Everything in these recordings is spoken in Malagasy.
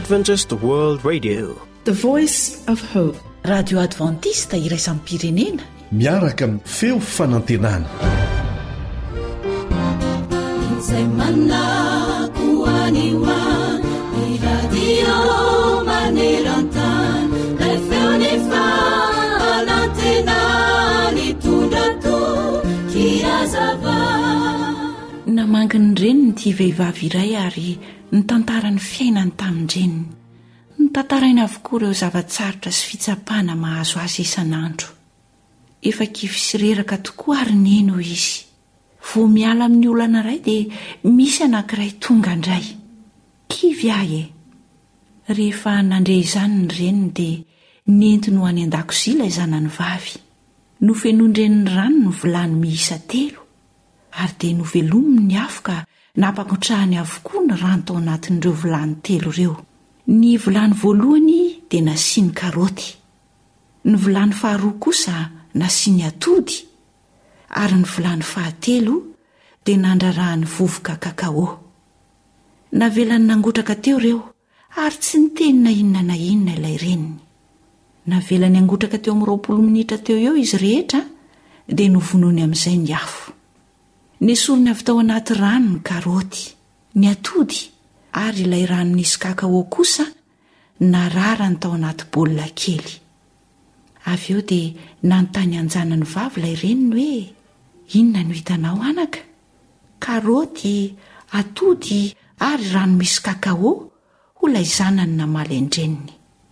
Adventist World Radio, the voice of hope. Radio Adventista iraisam pirenena miaraka amin'ny feo fanantenana. Namanginy reniny ity vehivavy iray ary ny tantarany fiainany tamin-dreniny. Ny tantaraina avokoa ireo zavatsarotra sy fitsapana mahazo azy isan'andro. Efa kivy sy reraka tokoa ary neno izy. Vao miala amin'ny olana iray dia misy anankiray tonga indray. Kivy ahy e! Rehefa nandre izany ny reniny dia nentiny ho any an-dakozia ilay zanany vavy. Nofenondreniny rano ny vilany miisa 3 ary dia novelominy ny afo ka nampakotrahany avokoa ny rano tao anatin'ireo vilany 3 ireo. Ny vilany voalohany dia nasiany karaoty, ny vilany faharoa kosa nasiany atody, ary ny vilany fahatelo dia nandrarahany vovoka kakao. Navelany nangotraka teo ireo ary tsy niteny na inona na inona ilay reniny. Navelany angotraka teo amin'ny 20 minitra teo eo izy rehetra dia novonony amin'izay ny afo. Nesorony avy tao anaty rano ny karaoty, ny atody ary ilay rano nisy kakao kosa nararany tao anaty baolina kely. Avy eo dia nanontany anjanany vavy ilay reniny hoe, inona no hitanao anaka? Karaoty, atody ary rano misy kakao ho ilay zanany namaly an-dreniny.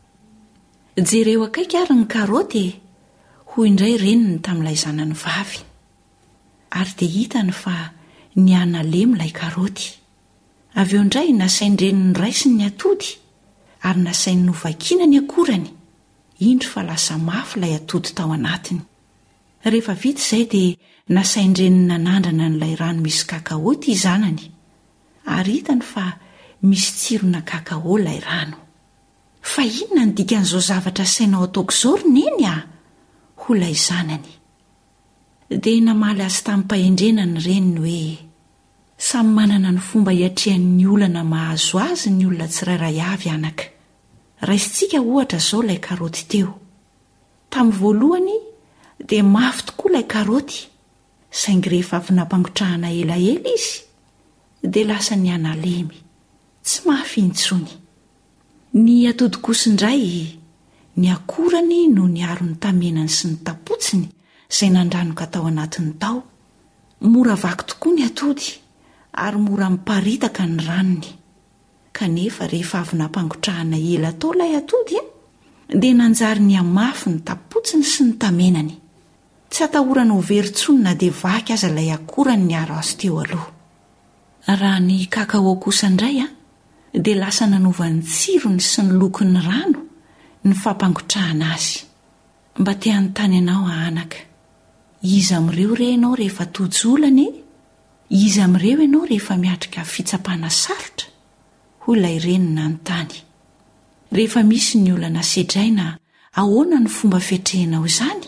Jereo akaiky ary ny karaoty hoy indray reniny tamin'ilay zanany vavy. Ary dia hitany fa nianalemy ilay karaoty. Avy eo indray nasainy reniny raisiny ny atody ary nasainy novakiana ny akorany. Indro fa lasa mafy ilay atody tao anatiny. Rehefa vita izay dia nasainy reniny nanandrana n'ilay rano misy kakao ity zanany. Ary hitany fa misy tsirona kakao ilay rano. Fa inona ny dikan'izao zavatra sainao ataoko izao roneny a? Ho ilay zanany. Dia namaly azy tamin'ny mpahendrena ny reniny hoe, samy manana ny fomba hiatrehan'ny olana mahazo azy ny olona tsirairay avy anaka. Raisintsika ohatra izao ilay karaoty teo. Tamin'ny voalohany dia mafy tokoa ilay karaoty, saingy rehefa avy nampangotrahana elaela izy dia lasa nianalemy, tsy mafy intsony. Ny atody kosa indray, ny akorany no niaro ny tamenany sy ny tapotsiny izay nandranoka tao anatin'ny tao. Mora vaky tokoa ny atody ary mora miparitaka ny ranony. Kanefa rehefa avy nampangotrahana ela tao ilay atody dia nanjary ny hamafy ny tapotsiny sy ny tamenany. Tsy atahorana ho very-tsony na dia vaky aza ilay akorany niaro azy teo aloha. Raha ny kakao kosa indray dia lasa nanovany tsirony sy ny lokon'ny rano ny fampangotrahana azy. Mba te hanontany ianao anaka, iza amin'ireo re ianao rehefa tojolany? Iza amin'ireo ianao rehefa miatrika fitsapana sarotra? Hoy ilay reniny nanontany. Rehefa misy ny olana sedraina, ahoana ny fomba fetrehinao izany?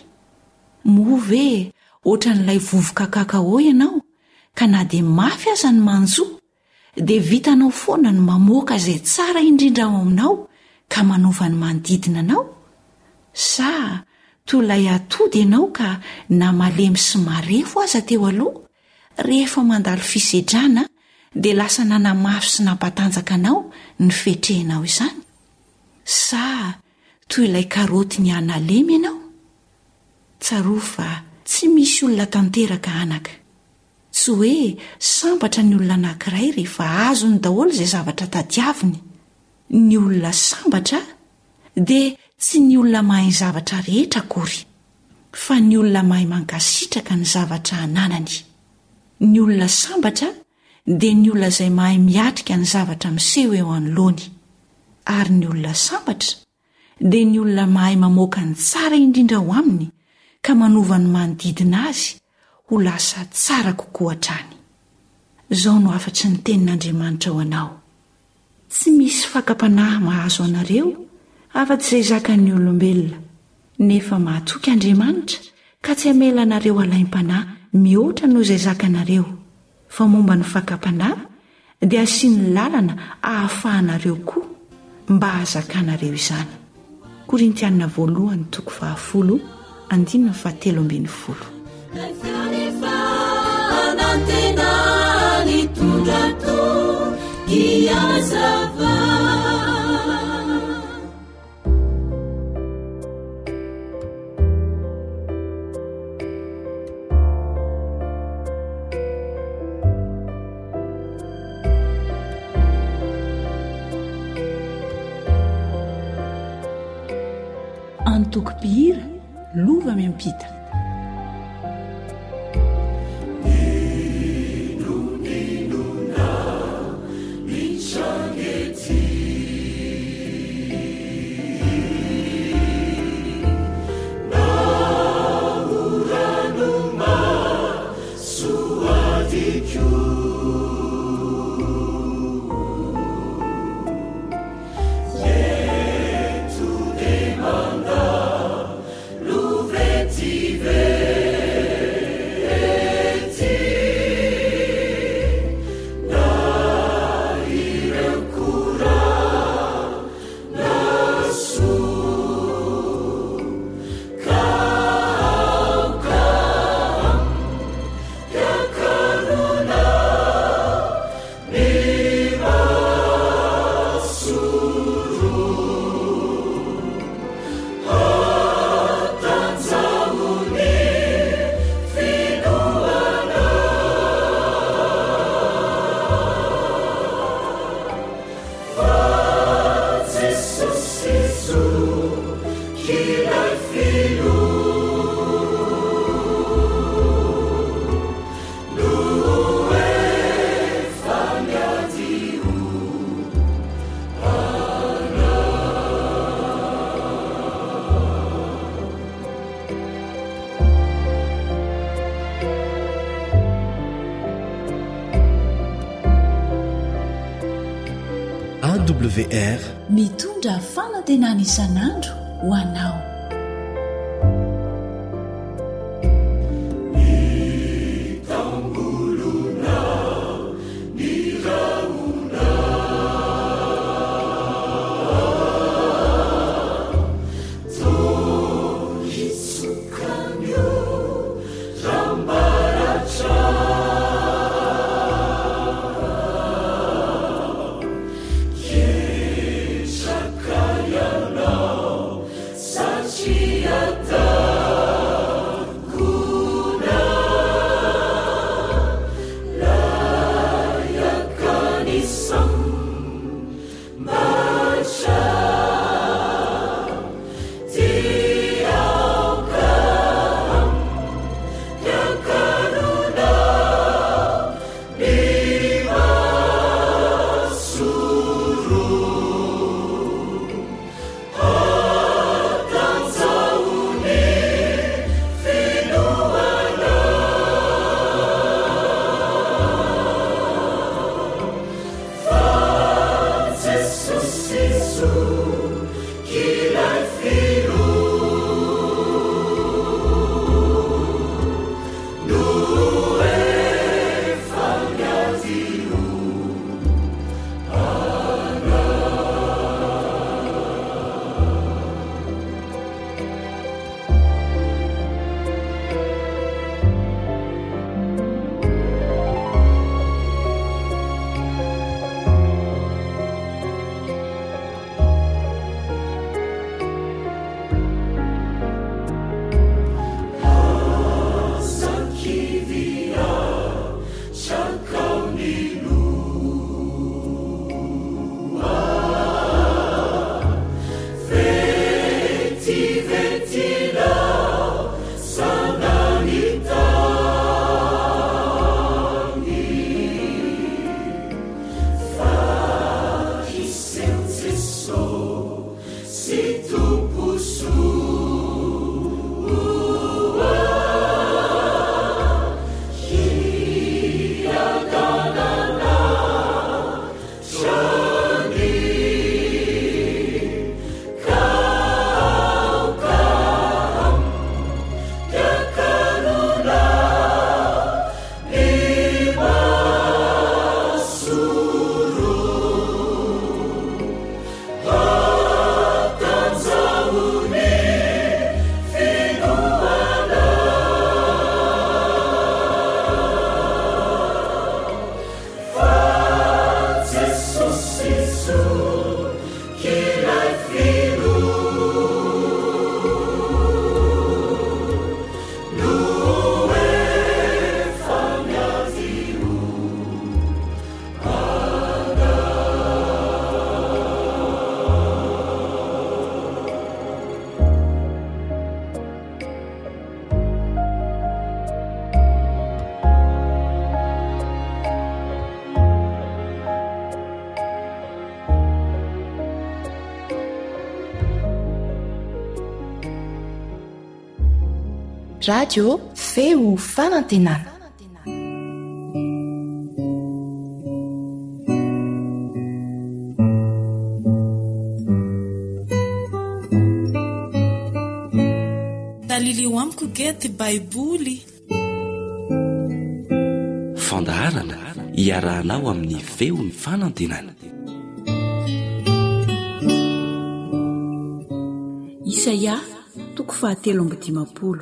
Move ohatran'ilay vovoka kakao ianao, ka na dia mafy aza ny manjoa, dia vitanao foana ny mamoaka izay tsara indrindra ao aminao ka manova ny manodidina anao? Sa toy ilay atody ianao ka namalemy sy marefo aza teo aloha, rehefa mandalo fisedrana dia lasa nanamafy sy nampatanjaka anao ny fetrehinao izany? Sa toy ilay karaoty ny analemy ianao? Tsaroa fa tsy misy olona tanteraka anaka. Tsy hoe sambatra ny olona anankiray rehefa azo ny daholo izay zavatra tadiaviny. Ny olona sambatra dia tsy ny olona mahay zavatra rehetra akory, fa ny olona mahay mankasitraka ny zavatra ananany. Ny olona sambatra dia ny olona izay mahay miatrika ny zavatra miseho eo anoloany. Ary ny olona sambatra dia ny olona mahay mamoaka ny tsara indrindra ho aminy ka manova ny manodidina azy ho lasa tsara kokoa hatrany. Izao no afa-tsy ny tenin'Andriamanitra ho anao. Tsy misy fakapanahy mahazo anareo afa-tsy izay zakan'ny olombelona, nefa mahatoky Andriamanitra ka tsy hamela anareo alaim-panahy mihoatra noho izay zakanareo. Fa momba ny fakapanahy dia asiany lalana ahafahanareo koa mba hazakanareo izany. Korintianina 1:10 andinina 7:10. Anantena nitondrato iazava Antokopihira lova miampita. AWR mitondra fanantenana isan'andro ho anao. Such radio feo fanantenana. dalilio amiko gety baiboly fandaharana iarahanao amin'ny feo ny fanantenana. Isaia toko 7:10.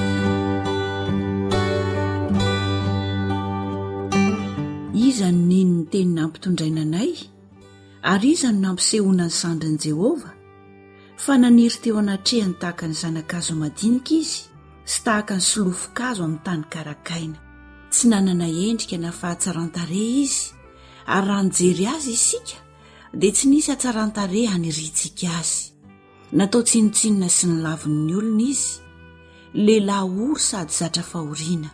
Iza no nino ny teny nampitondraina anay ary iza no nampisehoana ny sandrin'i Jehova? Fa naniry teo anatrehany tahaka ny zanakazo madinika izy sy tahaka ny solofon-kazo amin'ny tany karakaina. Tsy nanana endrika na fahatsaran-tare izy ary raha nijery azy isika dia tsy nisy hatsaran-tare haniritsika azy. Natao tsinotsinona sy ny lavon'ny olona izy, lehilahy ory sady zatra fahoriana,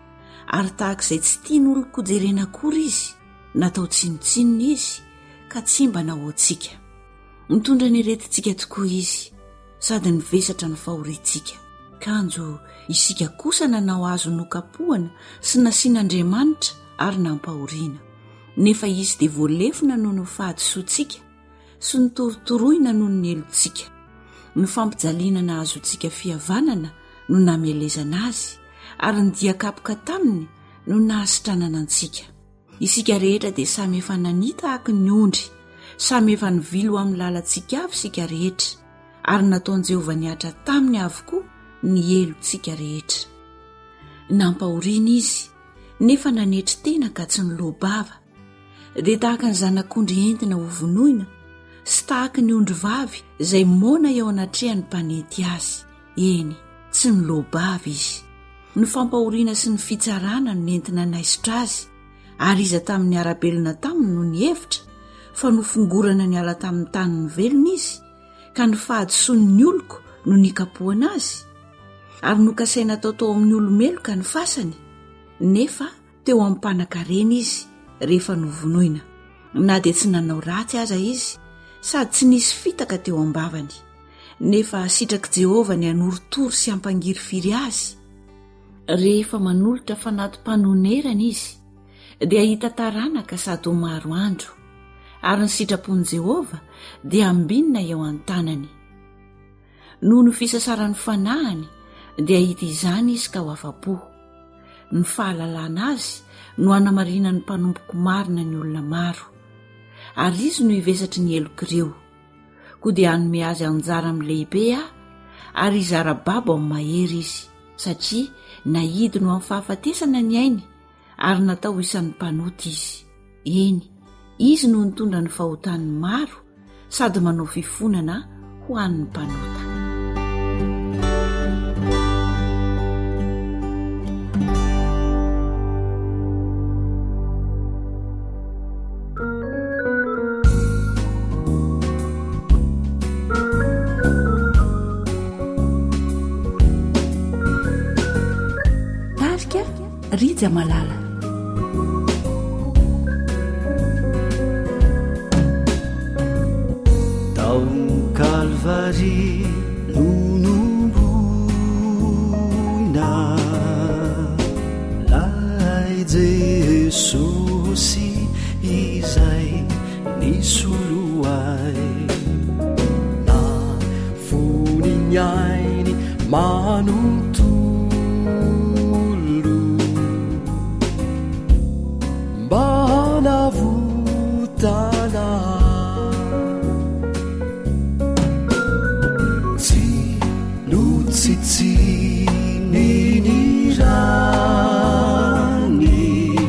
ary tahaka izay tsy tiany olon-kojerena akory izy, natao tsinotsinona izy ka tsy mba nahoantsika. Mitondra ny heretintsika tokoa izy sady nivesatra ny fahoriantsika. Kanjo isika kosa nanao azo nokapohana sy nasian'Andriamanitra ary nampahoriana. Nefa izy dia voalefina noho ny fahadisoantsika sy ny torotoroina noho ny elontsika. Ny fampijaliana nahazontsika fihavanana no namelezana azy ary ny diakapoka taminy no nahasitranana antsika. Isika rehetra dia samy efa nanita ahaka ny ondry, samy efa nivilo amin'ny lalantsika avy sika rehetra, ary nataon'i Jehovah niatra taminy avokoa ny elontsika rehetra. Nampahoriana izy nefa nanetry tena ka tsy nilobava, dia tahaka ny zanak'ondry entina ho vonoina sy tahaka ny ondry vavy izay mona eo anatrehany mpanety azy. Eny, tsy nilobava izy. Ny fampahoriana sy ny fitsarana no nentina naisitra azy, ary iza tamin'ny arabelona taminy no nihevitra fa nofongorana ny ala tamin'ny tany ny velona izy, ka ny fahadisoan'ny oloko no nikapohana azy, ary nokasaina tao amin'ny olomeloka ny fasany, nefa teo amin'ny mpanan-karena izy rehefa novonoina. Na dia tsy nanao ratsy aza izy, sady tsy nisy fitaka teo am-bavany, nefa sitraky Jehova ny hanorotory sy hampangiry firy azy. Rehefa manolotra fanatom-panonerana izy, dia hita taranaka sady ho maro andro, ary ny sitrapon'i Jehova dia ambinina eo an-tanany. Noho ny fisasaran'ny fanahany dia hita izany izy ka ho afa-po. Ny fahalalana azy no hanamarina ny mpanompoko marina ny olona maro, ary izy no hivesatry ny elok'ireo, koa dia hanome azy anjara amin'ny lehibe ary hizara-babo amin'ny mahery izy, satria nahidy no amin'ny fahafatesana ny ainy ary natao isan'ny mpanota izy. Eny, izy no nitondra ny fahotany maro sady manao fifonana ho an'ny mpanota. Rija malala taon Kalvari nonomboina lay Jesosy izay nisoloay na voniny ainy manoto banavutana tsy notsitsinirany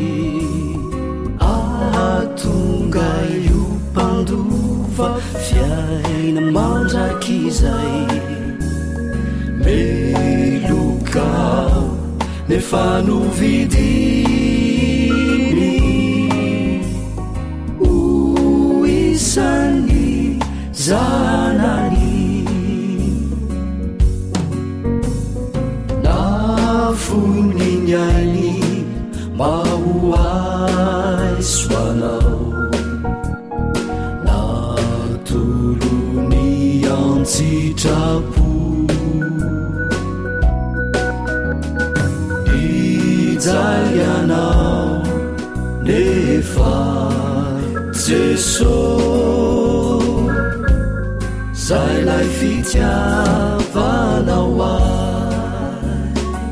ahatonga io mpandova fiaina mandrakizay meloka nefa novidiny oisany zanany nafoniny ainy mba ho aisoanao natolony antsitrapo Italianao nefa Jesô zay lay fitiavanao ay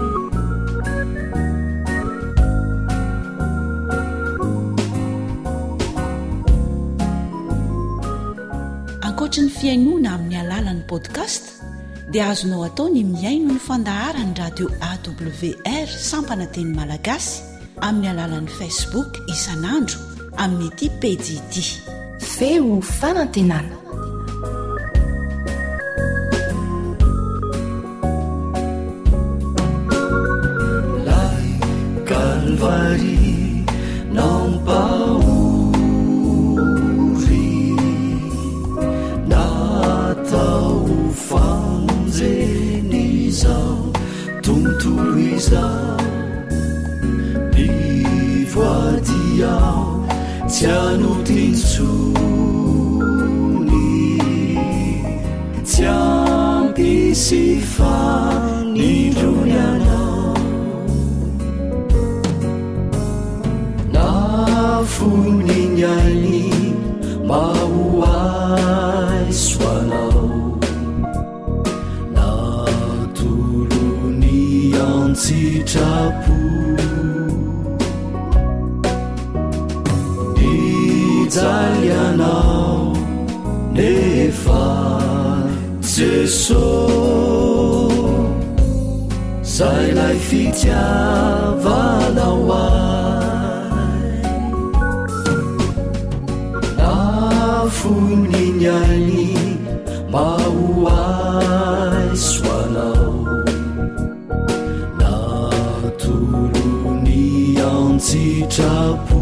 ankoatra ny fiainoana amin'ny alalan'ny podcast dia azonao atao ny miaino ny fandaharany radio awr sampana teny malagasy amin'ny alalan'ny facebook isanandro amin'ny ity pejy ity feo fanantenana lay Calvary nampahory natao fanjeny izao tontolo izao nivoadiao tsy anotintsony tsy ampisy fanindrony anao nafoniny ainy mahoaisoanao natolony antsitrapo Italianao nefa Jesô zay lay fitiavanao ay nafoniny ainy mahoaisoanao natolony antsitrapo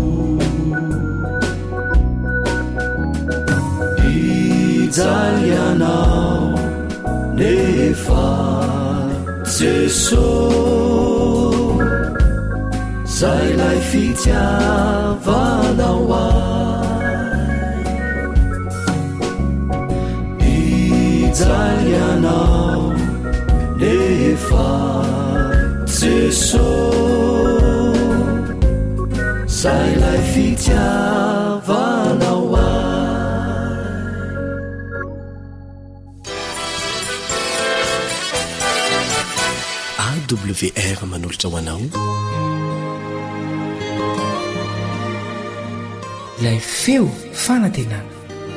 Italianao nefa Jesô zay lay fitiavanao ay Italianao nefa Jesô zay lay fitiavanao ay WR manolotra ho anao ilay feo fanantenana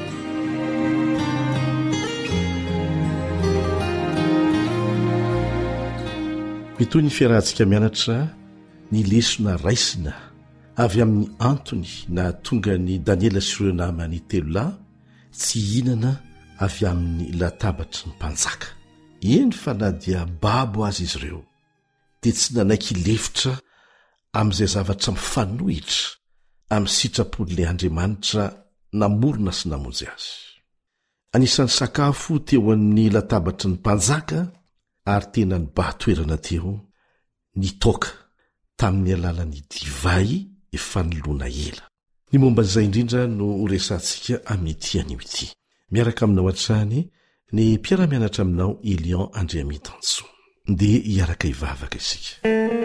mitoy ny fiarahantsika mianatra ny lesona raisina avy amin'ny antony na tonga ny Daniela sy ireo namany telo lahy tsy hinana avy amin'ny latabatry ny mpanjaka eny fa na dia babo azy izy ireo dia tsy nanaiky lefitra amin'izay zavatra mifanohitra amin'ny sitrapon'ilay Andriamanitra namorona sy namonjy azy. Anisan'ny sakafo teo amin'ny latabatry ny mpanjaka ary tena ny bahatoerana teo ny toaka tamin'ny alalan'ny divay efa nolona ela. Ny momba izay indrindra no resantsika amin'ity anio ity. Miaraka aminao hatrany ny mpiara-mianatra aminao Elion Andriamitanso. Dia hiaraka hivavaka isika.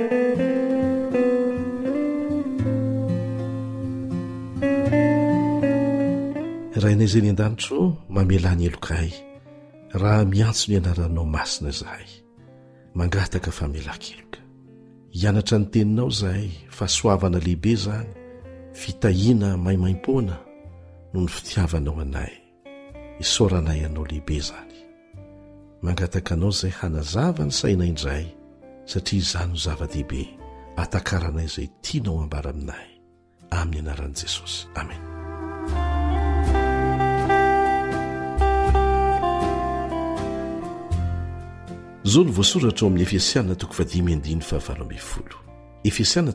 Rainay izay ny an-danitro mamelany elokay raha miantso ny anaranao masina zahay mangataka famelan-keloka hianatra ny teninao zahay fahasoavana lehibe zany fitahiana maimaim-poana no ny fitiavanao anay isaoranay anao lehibe zany mangataka anao zay hanazava ny saina indray satria izany no zava-dehibe atakaranay izay tianao ambara aminay amin'ny anaran'i Jesosy amen. Zao ny voasoratra ao amin'ny Efesiana 5:7. Efesiana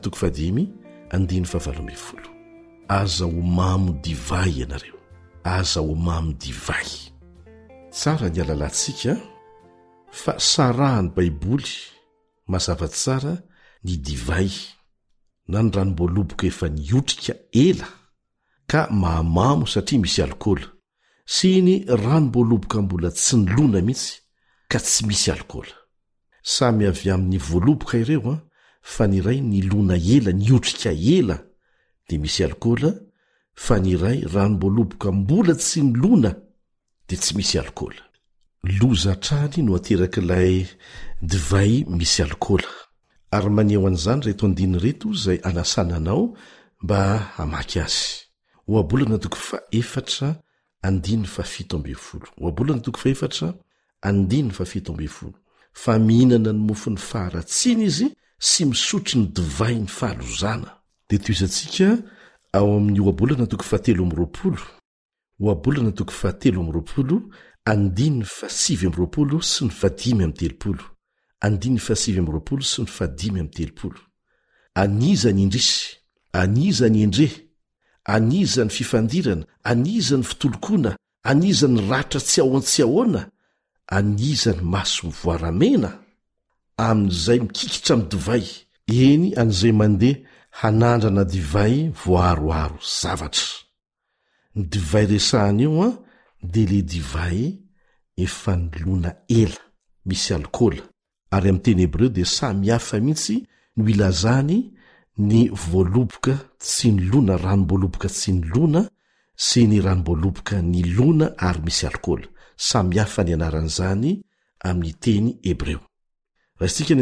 5:7. Aza ho mamo divay ianareo. Aza ho mamo divay. Tsara ny alalantsika fa sarahany Baiboly mazava tsara ny divay na ny ranom-boaloboka efa niotrika ela ka mahamamo satria misy alkôla sy ny ranom-boaloboka mbola tsy nilona mihitsy ka tsy misy alkôla. Samy avy amin'ny voaloboka ireo fa ny iray ny lona ela ny otrika ela de misy alkôla fa ny iray ranom-boaloboka mbola tsy ny lona de tsy misy alkôla. Loza trany no aterak'ilay divay misy alkôla ary maneho an'izany reto andiny reto zay anasana anao mba hamaky azy. Oabolana toko fa 4 andiny fa 17 oabolana toko fa 4 andiny fa 17 fa mihinana ny mofony faharatsiny izy sy misotry ny divay ny fahalozana. De toizantsika ao amin'ny oabolana toko fa 13 oabolana toko fa 13 andiny fa 7 sy ny fa 5 andiny fa 7 sy ny fa 5 aniza ny indrisy, aniza ny endre, aniza ny fifandirana, aniza ny fitolokona, aniza ny ratra tsy ahoantsy ahoana, aniza ny maso mivoaramena amin'izay mikikitra amin'ny divay, eny an'izay mandeha hanandrana divay voaroaro zavatra. Ny divay resahana io a de le divay efa nylona ela misy alkôla ary amin'ny teny hebreo de samy hafa mihitsy no ilazany ny voaloboka tsy ny lona, ranom-boaloboka tsy ny lona sy ny ranom-boaloboka ny lona ary misy alkôla. Samy hafa ny anaran'izany amin'ny teny hebreo. Raisika ny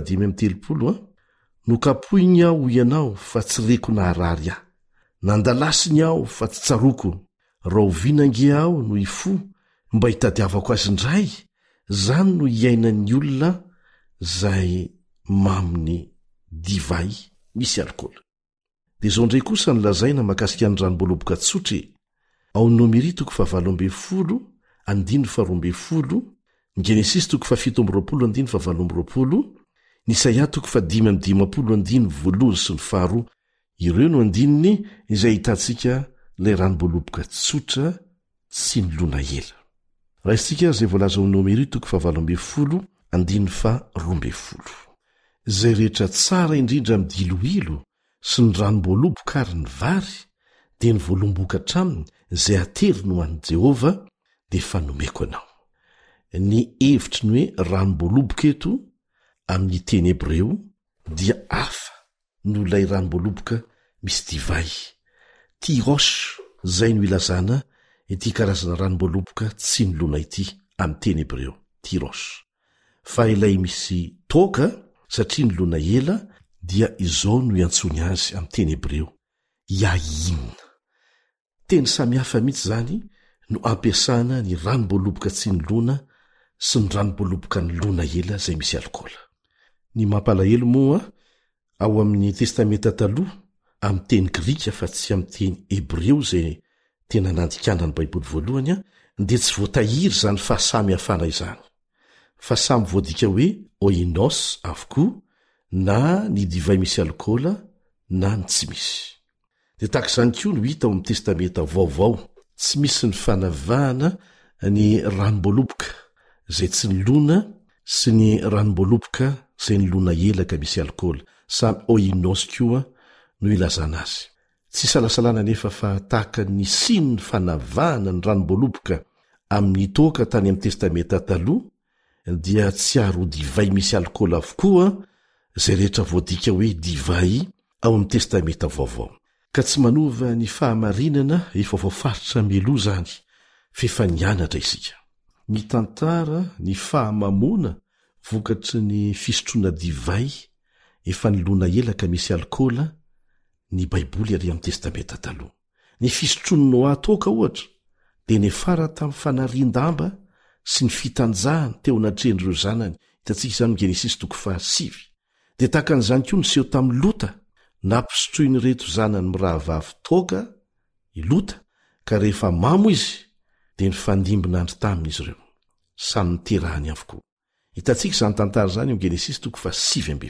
5 nokapohiny aho ianao fa tsy reko naharary aho, nandalasiny aho fa tsy tsaroko, raha ovinange aho no ifo mba hitadiavako azy indray, zany no iainan'ny olona zay maminy divay misy alkôla. De zao ndray kosa nylazaina makasika ny ranom-boaloboka tsotra ao Nomeri toko fa 12 andiny fa 12, ny Genesis toko fa 17 andiny fa 18, ny Isaia toko fa 5 andiny voalohany sy ny faharoa. Ireo no andininy izay hitantsika le ranom-boaloboka tsotra sy ny lona ela. Raha isika zay voalaza ao Nomeri toko fa 12 andiny fa 12. Zay rehetra tsara indrindra midilohilo sy ny ranom-boaloboka ary ny vary de ny voalomboka traminy zay atery no an'i Jehova de fa nomeko anao. Ny hevitry ny hoe ranom-boaloboka eto amin'ny teny hebreo dia hafa no ilay ranom-boaloboka misy divay. Tiros zay no ilazana ity karazana ranom-boaloboka tsy ny lona ity amin'ny teny hebreo, tiros. Fa ilay misy toka satria ny lona ela dia izao no iantsony azy amin'ny teny hebreo, yain. Teny samy hafa mihitsy zany no ampiasana ny ranom-boaloboka tsy ny lona sy ny ranom-boaloboka ny lona ela zay misy alkôla. Ny mampalahelo moa ao amin'ny testamenta taloha amin'ny teny grika fa tsy amin'ny teny hebreo zay tena nandikana ny baiboly voalohany de tsy voatahiry zany fahasamy hafana izany, fa samy voadika hoe oinos avokoa na ny divay misy alkôla na ny tsy misy. De tak'izany koa no hita ao amin'ny testamenta vaovao, tsy misy ny fanavahana ny ranom-boaloboka zay tsy ny lona sy ny ranom-boaloboka zay ny lona elaka misy alkôla, samy oinos koa no ilazana azy. Tsy salasalana nefa fa tahaka ny siny ny fanavahana ny ranom-boaloboka amin'ny toka tany amin'ny testamenta taloha dia tsy aro divay misy alkôla avokoa zay rehetra voadika hoe divay ao amin'ny testamenta vaovao. Ka tsy manova ny fahamarinana efa voafaritra mialoha zany fefa nianatra isika. Ny tantara ny fahamamona vokatry ny fisotroana divay efa ny lona elaka misy alkôla ny baiboly ary amin'ny testamenta taloha. Ny fisotroany Noa toka ohatra de nefara tamin'ny fanarian-damba sy ny fitanjahany teo anatrehan'ireo zanany, hitantsika izany Genesis toko fa 7. De takan'izany koa ny seho tamin'ny Lota, nampisotroiny reto zanany mirahavavy toka i Lota, ka rehefa mamo izy de ny fandimbinandry taminy izy ireo, samy niterahany avokoa. Hitantsika izany tantara zany amin'ny Genesis toko fa 7.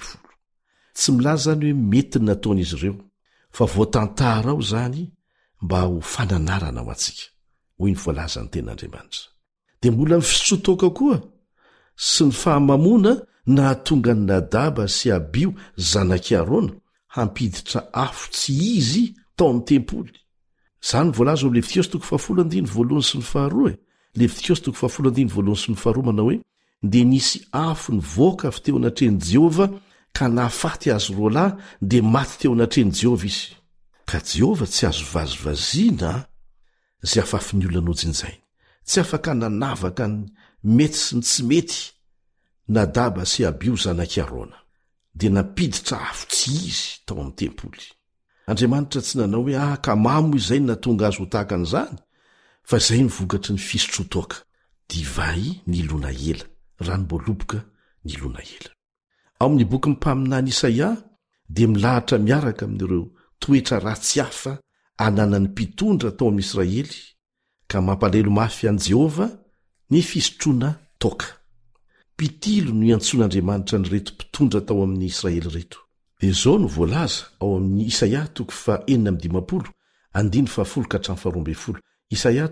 Tsy milaza ny hoe mety nataon'izy ireo, fa voatantara ao zany mba ho fananarana ho antsika, hoy ny voalaza ny ten'Andriamanitra. De mbola mifisotoka koa sy ny fahamamona nahatonga ny Nadaba sy Abio zanaky Arona hampiditra afo tsy izy tao amin'ny tempoly. Zany voalaza ao Levitios toko fa 10 voalohany sy ny faharoa. Levitios toko fa 10 voalohany sy ny faharoa manao hoe de nisy afo ny voaka avy teo anatrehany Jehova ka nahafaty azy roalahy dia maty teo anatreny Jehova izy. Ka Jehova tsy azo vazivaziana zay afafiny olona nojin'izay, tsy afaka nanavaka ny mety sy ny tsy mety Nadaba sy Abiho zanak'i Arona, dia napiditra afo tsy izy tao amin'ny tempoly. Andriamanitra tsy nanao hoe ka mamo izay no natonga azy ho tahaka an'izany, fa izay nivokatry ny fisotro toaka, divay nilona ela, ranom-boaloboka nilona ela. Ao amin'ny boky mpaminany Isaia dia milahatra miaraka amin'ireo toetra ratsy hafa ananan'ny mpitondra tao amin'ny Israely, ka mampalelo mafy an' Jehova ny fisotroana toaka. Mpitilo no iantson'Andriamanitra ny reto mpitondra tao amin'ny Israely reto. Dia izao no voalaza ao amin'ny Isaia 4:15, Isaia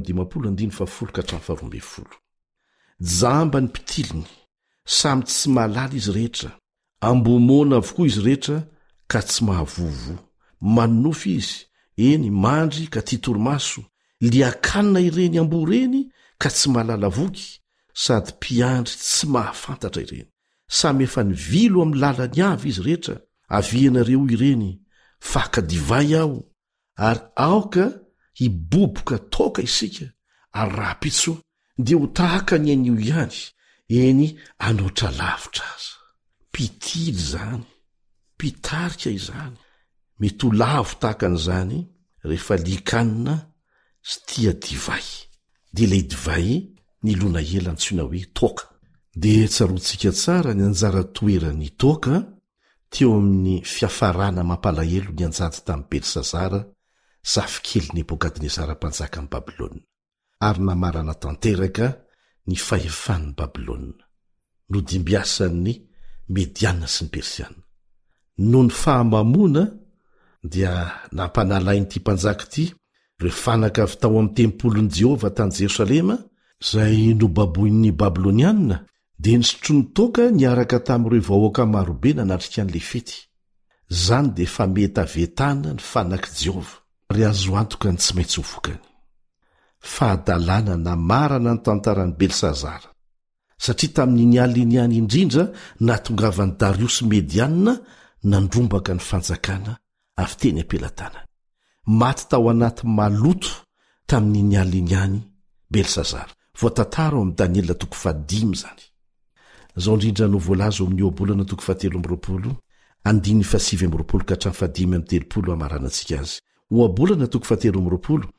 4:15. Jamba ny mpitiliny, samy tsy mahalala izy rehetra, ambomona avokoa izy rehetra ka tsy mahavovo. Manofy izy, eny mandry ka tia torimaso, liakanina ireny ambo reny ka tsy mahalala voky, sady mpiandry tsy mahafantatra ireny. Samy efa ny vilo amin'ny lalany avy izy rehetra, avianareo ireny, faka divay aho, ary aoka hiboboka toka isika, ary raha-pitsoa dia ho tahaka ny anio ihany, eny anoatra lavitra aza. Mpitily zany, mpitarika izany, mety ho lavo tahaka an'izany rehefa likanina sy tia divay. Dia ilay divay nilona ela antsoina hoe toka. Dia tsaroantsika tsara ny anjara toerany toka teo amin'ny fiafarana mampalahelo ny anjady tamin'ny Belsazara, zafikely Nebokadnezara mpanjaka ny Babilôna, ary namarana tanteraka ny fahefan'ny Babilôna, nodimbiasan'ny Mediana sy ny Persiana. Noho ny fahamamona dia nampanalain'ity mpanjaka ity ireo fanaka avy tao amin'ny tempolon'i Jehova tany Jerosalema, izay nobaboin'ny Babilôniana, dia nisotrony toka niaraka tamin'ireo vahoaka marobe nanatrika an'le fety. Zany dia fametavetana ny fanak' Jehova, ary azo antoka ny tsy maintsy ho vokany. Fahadalàna namarana ny tantaran'i Belsazara, satria tamin'iny aliny indrindra natongavan'ny Darios Mediana nandrombaka ny fanjakana avy teny am-pelatana. Maty tao anaty maloto tamin'iny aliny any Belsazara. Voatantara ao amin'ny Daniela 5 zany. Zao indrindra no voalaza amin'ny oabolana 7 7 amaranantsika azy. Oabolana 7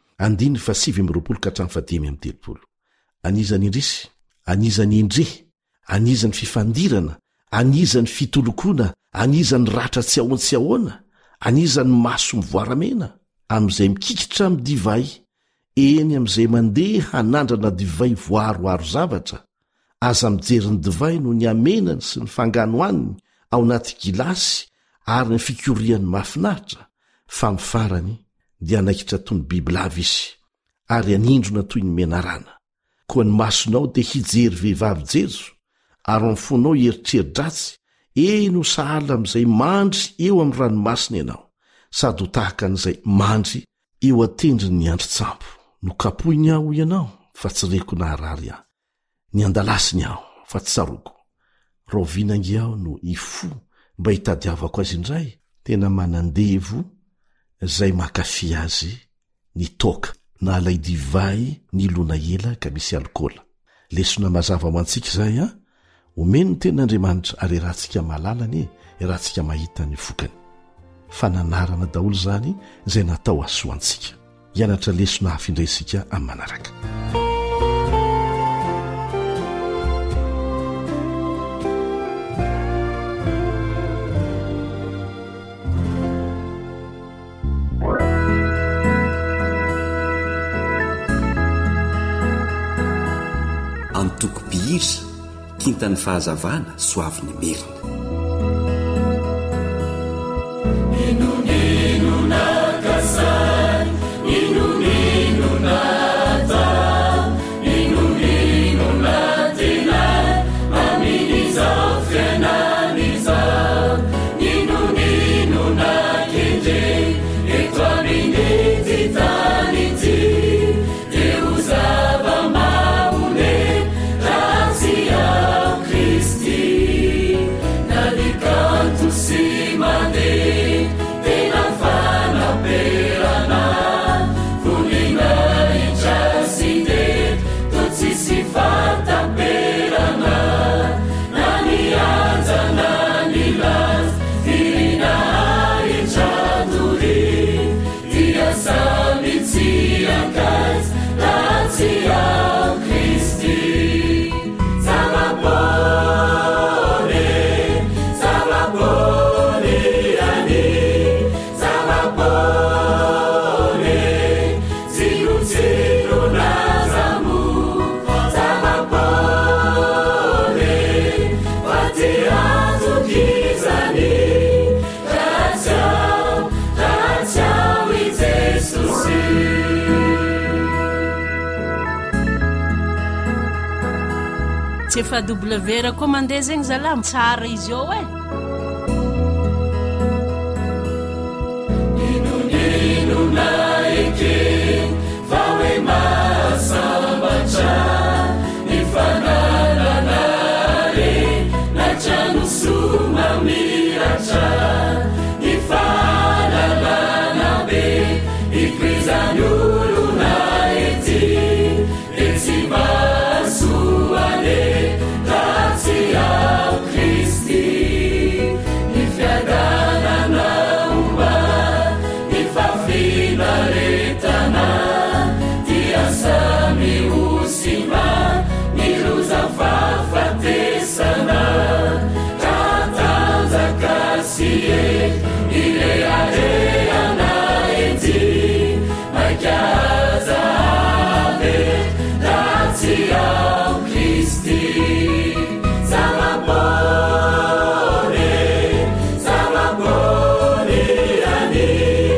7 Anizany indrisy, anizany indre, anizany fifandirana, anizany fitolokona, anizany ratra tsy ahoana tsy ahoana, anizany maso mivoaramena, am'izay mikikitra amin'ny divay, eny am'izay mandeha hanandrana divay voaroaro zavatra, aza mijeriny divay no ny amenany sy ny fangano aniny ao anaty gilasy ary ny fikoriany mafinaritra, fa mifarany dia anaikitra toy ny bibilava izy, ary anindrona toy ny menarana. Koa ny masonao dia hijery vehivavy jejo, ary ny fonao eritreri-dratsy, eny ho sahala am'izay mandry eo amin'ny ranomasina ianao, sady ho tahaka an'izay mandry eo atendriny ny andro-tsambo. Nokapoiny aho ianao, fa tsy reko naharary aho. Ny andalasiny aho, fa tsy saroko. Rovinangy aho no ifo mba hitadiavako azy indray. Tena manandevo izay makafy azy ny toka, na alay divay ny lona ela ka misy alkôla. Lesona mazava ho antsika izay omeny ny ten'Andriamanitra, ary rahantsika malalany, rahantsika mahita ny vokany. Fananarana daholo zany izay natao asoantsika. Hianatra lesona hafa indray isika amin'ny manaraka. Antoko bihira, kintan'ny fahazavana, soavin'ny merina. Na cfw raha koa mandeha zegny zalamy tsara izy eo e Inunaike vawe masambatra ifanananare na chanu sumamiratra ifanananabe ikrizanyuluna eti etimasuane tati ao Kristi ifiadanana naretana tiasami usima miluza fafatesana tatanza kasie ile areana eti makaza ave dati ao Kristi zamapone zamapone ani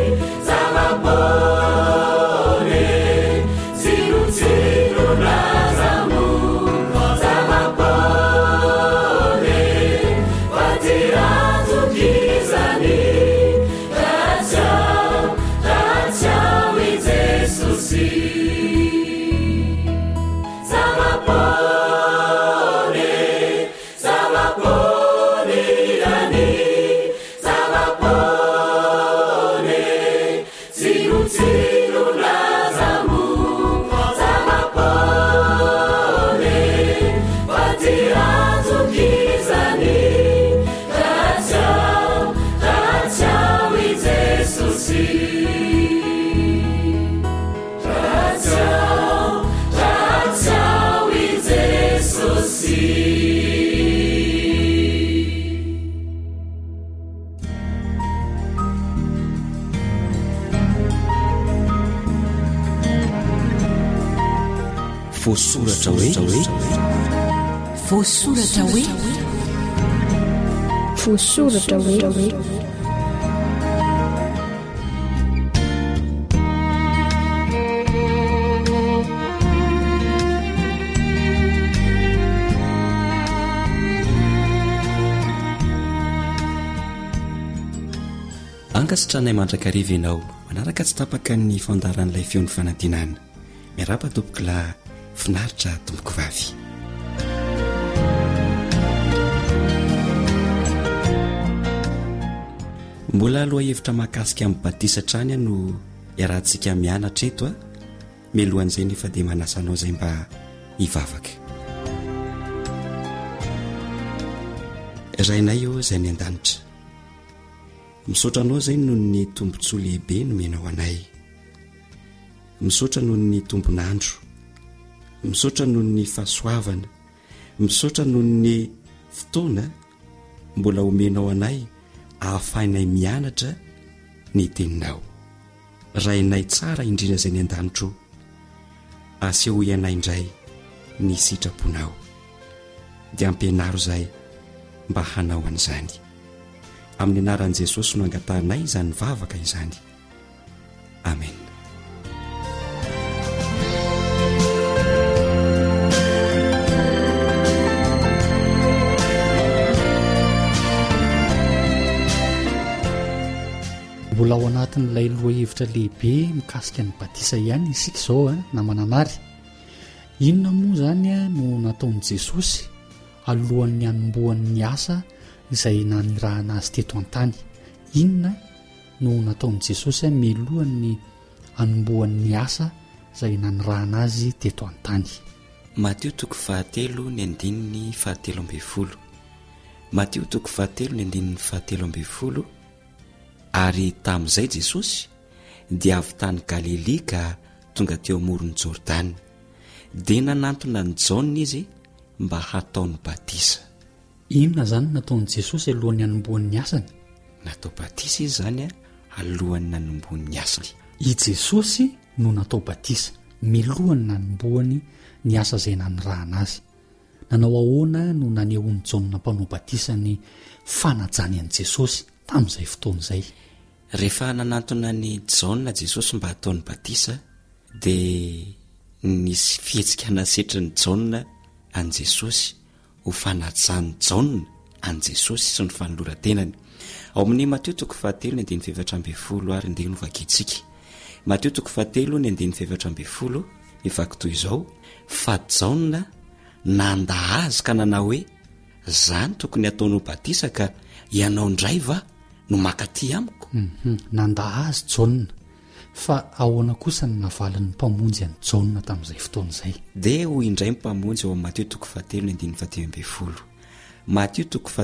Voasoratra hoe voasoratra hoe voasoratra hoe ankasitranay mandrakariva ianao manaraka tsy tapaka ny fandaran'ilay feon'ny fanantinana miarapa tompoko la finaritra tompoko vavy mbola aloha hevitra mahakasika amin'ny batisatrany no iarahantsika mianatra eto a milohan'izay nefa dia manasanao izay mba hivavaka rainay eo izay ny an-danitra misaotra anao izay noho ny tombontsoa lehibe nomenao anay misaotra noho ny tombonandro misaotra noho ny fahasoavana misaotra noho ny fotoana mbola omenao anay ahafahinay mianatra ny teninao rainay tsara indrindra izay ny an-danitro aseho ianay indray ny sitraponao dia ampianaro izay mba hanao an'izany amin'ny anaran'i Jesosy no angatanay izany vavaka izany amen. mbola ao anatin'ilay loha hevitra lehibe mikasika ny batisa ihany isika izao na mananary inona moa zany no nataon'i Jesosy alohan'ny hanombohan'ny asa izay nanirahana azy teto an-tany inona no nataon'i Jesosy mialohan'ny hanombohan'ny asa izay nanirahana azy teto an-tany Mateo 7:17 Mateo 7:17 ary tamin'izay Jesosy dia avy tany Galilea ka tonga teo amoron'ny Jordana dia nanantona ny Jaona izy mba hataony batisa. Inona zany nataon'i Jesosy alohan'ny hanombohan'ny asany? Natao batisa izy zany alohan'ny hanombohan'ny asany. I Jesosy no natao batisa milohan'ny hanombohany ny asa izay nanirahana azy. Nanao ahoana no nanehoan'ny Jaona mpanao batisa ny fanajany an'i Jesosy tamin'izay fotoana izay? Rehefa nanantona ny Jaona Jesosy mba hataony batisa dia nisy fihetsika nasetry ny Jaona an' Jesosy ho fanajany jaona an' jesosy sy ny fanolorantenany ao amin'ny Mateo 7:7 ary ndeny vakitsika Mateo 7:7 efaky toy izao fa jaona nanda azy ka nanao hoe zany tokony ataonao batisa ka ianao ndray va no makaty amiko nanda azy jaona fa ahoana kosa ny navalin'ny mpamonjy any jaona tamin'izay fotoana izay dia ho indray mpamonjy ao amin'ny Mateo 7:17 Mateo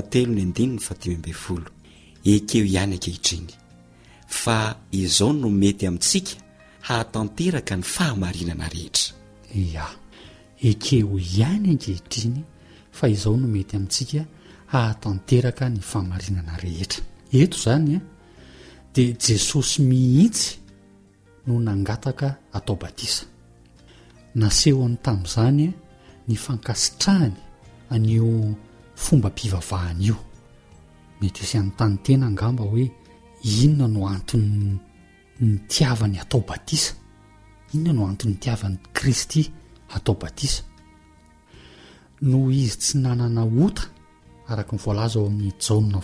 7:17 ekeo ihany ankehitriny fa izao no mety amintsika hahatanteraka ny fahamarinana rehetra ia ekeo ihany ankehitriny fa izao no mety amintsika hahatanteraka ny fahamarinana rehetra eto zany dia Jesosy mihitsy no nangataka atao batisa nasehoany tamin'izany ny fankasitrahany an'io fomba mpivavahana io mety isy anytany tena angamba hoe inona no antony nitiavany atao batisa inona no antony nitiavany Kristy atao batisa no izy tsy nanana ota araka ny voalaza ao amin'ny Jaona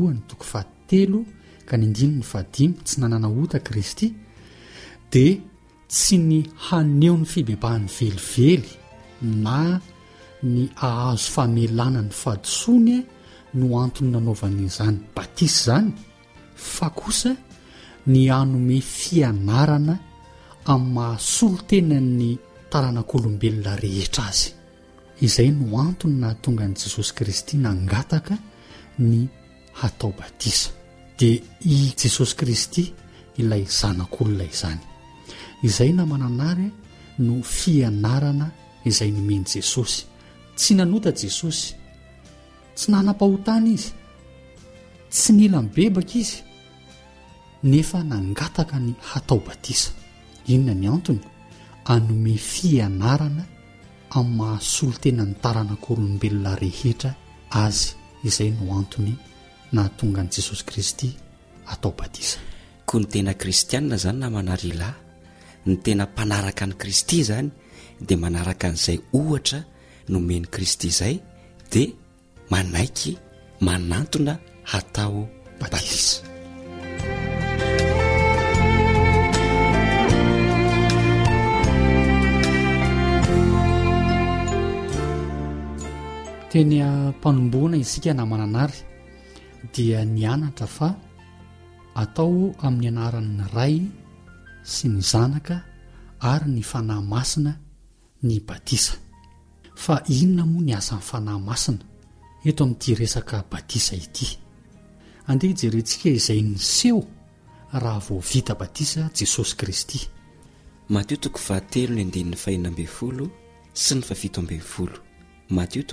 1:7 ka ny 5 tsy nanana ota Kristy dia tsy ny haneho ny fibebahany velively na ny ahazo famelana ny fahadisoany no antony nanaovany izany batisa zany fa kosa ny anome fianarana amin'ny mahasolo tena ny taranak'olombelona rehetra azy izay no antony nahatonga an'i Jesosy Kristy nangataka ny hatao batisa dia i Jesosy Kristy ilay zanak'olona izany izay namananary no fianarana izay nomeny Jesosy tsy nanota Jesosy tsy nanam-pahotana izy tsy nila mibebaka izy nefa nangataka ny hatao batisa inona ny antony anome fianarana amin'ny mahasolo tena ny taranak'olombelona rehetra azy izay no antony nahatonga an'i Jesosy Kristy atao batisa koa ny tena kristianina zany na manarila ny tena mpanaraka ny Kristy zany dia manaraka an'izay ohatra nomeny Kristy izay dia manaiky manantona hatao batisa teny mpanomboana isika namananary dia nianatra fa atao amin'ny anaran'ny ray sy ny zanaka ary ny fanahy masina ny batisa fa inona moa ny asan'ny fanahy masina eto amin'ity resaka batisa ity andeha jerentsika izay niseho raha vao vita batisa Jesosy Kristy Mateo 7:5 sy ny 7 Mateo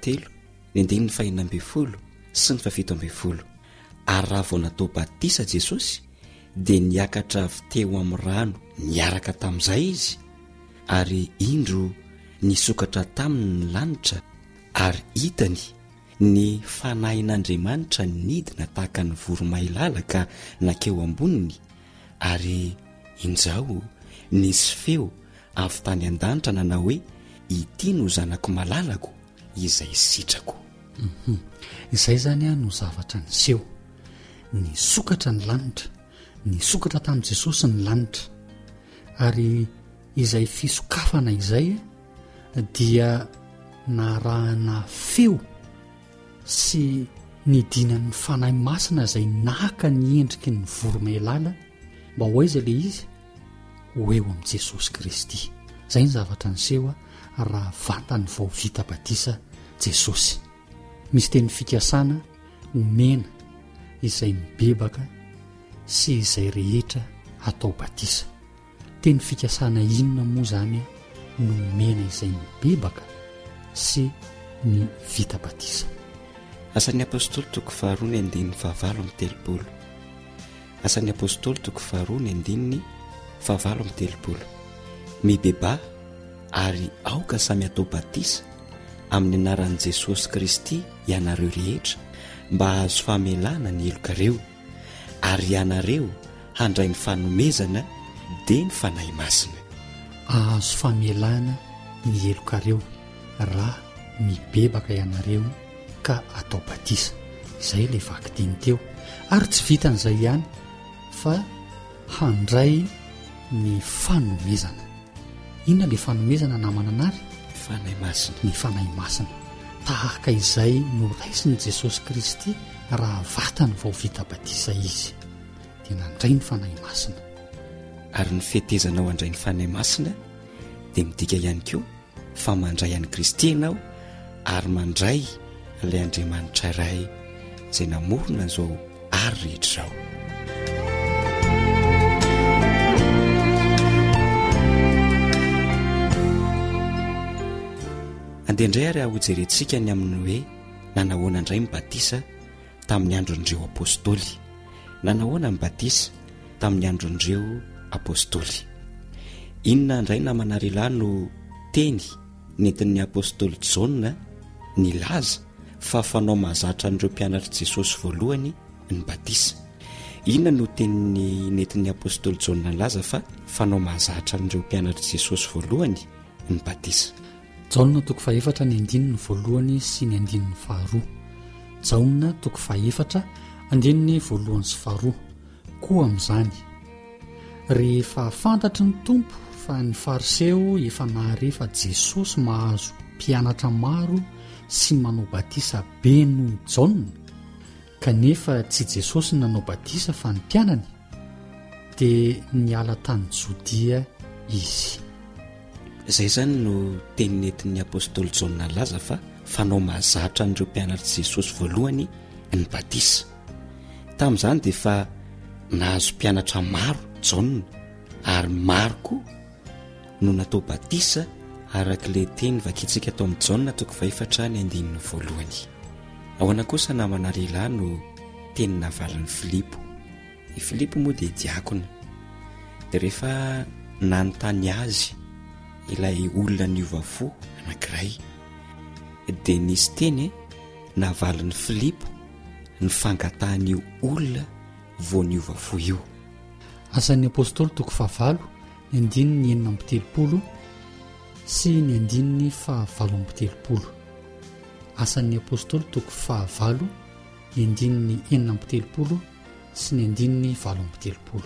7:5 sy ny 7 ary raha vao natao batisa Jesosy dia niakatra avy teo amin'ny rano niaraka tamin'izay izy ary indro nisokatra tamin'ny lanitra ary hitany ny fanahin'Andriamanitra nidina tahaka ny voromailala ka nakeo amboniny ary injao nisy feo avy tany an-danitra nanao hoe ity no zanako malalako izay sitrako izay zany no zavatra niseho nisokatra ny lanitra nisokatra tamin'i Jesosy ny lanitra ary izay fisokafana izay dia narahana feo sy nidinan'ny fanahy masina izay naka ny endriky ny voromailala mba ho aiza ilay izy ho eo amin'i Jesosy Kristy izay ny zavatra niseho raha vantany vao vita batisa Jesosy misy teny fikasana omena izay mibebaka sy izay rehetra atao batisa teny fikasana inona moa zany no omena izay mibebaka sy ny vita batisa asan'ny apôstôly 2:7 asan'ny apôstôly 2:7 mibeba ary aoka samy atao batisa amin'ny anaran'i Jesosy Kristy ianareo rehetra mba hahazo famelana ny elokareo ary ianareo handray ny fanomezana dia ny fanahy masina ahazo famelana ny elokareo raha mibebaka ianareo ka atao batisa. Izay ilay vakidiny teo. Ary tsy vitan'izay ihany fa handray ny fanomezana. Inona ilay fanomezana namana anary? Fanahy masina. Ny fanahy masina. Tahaka izay no raisiny Jesosy Kristy raha vatany vao vita batisa izy. Dia nandray ny fanahy masina. Ary ny fetezana ao andray ny fanahy masina dia midika ihany koa fa mandray an'i Kristy ianao ary mandray ilay Andriamanitra iray izay namorona izao ary rehetra izao. Andendray ary aho jerentsika ny amin'ny hoe nanahoana indray mibatisa tamin'ny andron'ireo apôstôly. Nanahoana mibatisa tamin'ny andron'ireo apôstôly. Inona indray namana lehilahy no teny nentin'ny apôstôly Jaona nilaza fa fanao mahazatra an'ireo mpianatra Jesosy voalohany ny batisa. Inona no teny nentin'ny apôstôly Jaona nilaza fa fanao mahazatra an'ireo mpianatra Jesosy voalohany ny batisa. Jaona toko faefatra ny andininy voalohany sy ny andininy faharoa. Jaona toko faefatra andininy voalohany sy faharoa. Koa amin'izany rehefa fantatry ny tompo fa ny fariseo efa naharefa Jesosy mahazo mpianatra maro sy manao batisa be noho Jaona, kanefa tsy Jesosy nanao batisa fa ny mpianany, dia niala tany Jodia izy. Izay zany no teny nentin'ny apôstôly Jaona laza fa fanao mahazatra an'ireo mpianatra Jesosy voalohany ny batisa. Tamin'izany dia fa nahazo mpianatra maro Jaona ary maro koa no natao batisa arak'ilay teny vakitsika tao amin'ny Jaona toko faefatra ny andininy voalohany. Ahoana kosa namana lehilahy no teny navalin'i Filipo. I Filipo moa dia diakona. Dia rehefa nanontany azy ilay olona niova fo anankiray, dia nisy teny navalin'i Filipo ny fangatahany olona vao niova fo io. Asan'ny apôstôly toko 9 ny andininy 9 sy ny andininy 17. Asan'ny apôstôly toko 9 ny andininy 17 sy ny andininy 17.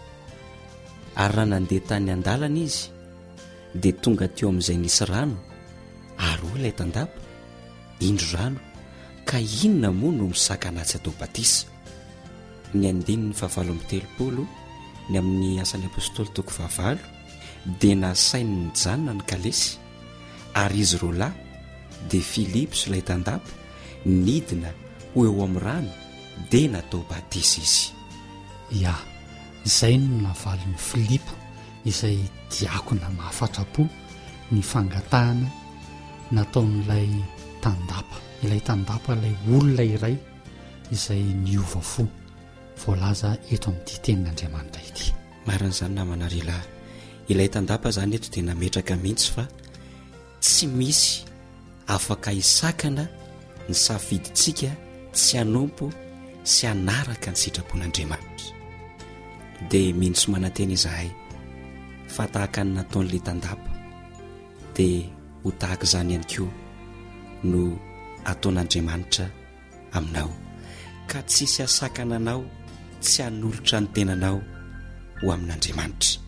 Ary raha nandeha tany an-dalana izy dia tonga teo amin'izay nisy rano, ary hoy ilay tandapa, indro rano, ka inona moa no misaka anazy atao batisa? Ny andininy 17 ny amin'ny asan'ny apôstôly toko 9 dia nasainy ny janona ny kalesy, ary izy roa lahy dia Filipo sy ilay tandapa nidina ho eo amin'ny rano dia natao batisa izy. Ya, izay no navalin'ny Filipo izay diakona mahafatra-po ny fangatahana nataon'ilay tandapa. Ilay tandapa ilay olona iray izay niova fo, voalaza eto amin'ity tenin'Andriamanitra ity. Marina izany namana lehilahy, ilay tandapa izany eto dia nametraka mihitsy fa tsy misy afaka hisakana ny safidintsika tsy hanompo sy hanaraka ny sitrapon'Andriamanitra. Dia mihitsy manantena izahay fa tahaka ny nataon'ilay tandapa dia ho tahaka izany ihany koa no ataon'Andriamanitra aminao, ka tsisy hasakana anao, tsy hanolotra ny tenanao ho amin'Andriamanitra.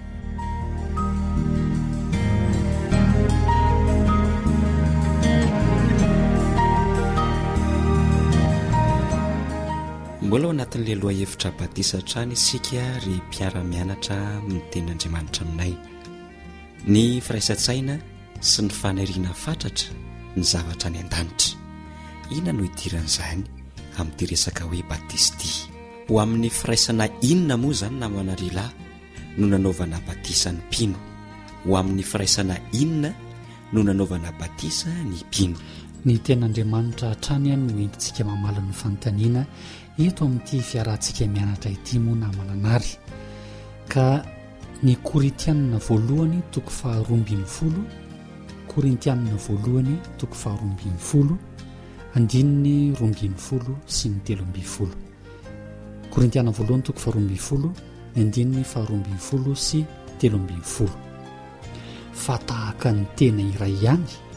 Mbola ao anatin'ilay loha hevitra batisa trany isika ry mpiara-mianatra amin'ny tenin'Andriamanitra aminay. Ny firaisan-tsaina sy ny faniriana fatratra ny zavatra ny an-danitra. Inona no idiran'izany amin'ity resaka hoe batisty? Ho amin'ny firaisana inona moa izany namana lehilahy no nanaovana batisa ny mpino? Ho amin'ny firaisana inona no nanaovana batisa ny mpino? Ny ten'Andriamanitra hatrany no entintsika mamala ny fanontaniana eto amin'ity fiarantsika mianatra ity moa namana anary. Ka ny Korintianina voalohany toko 12, Korintianina voalohany toko 12, andininy 12 sy ny 13. Korintianina voalohany toko 12, andininy 12 sy 13. Fa tahaka ny tena iray ihany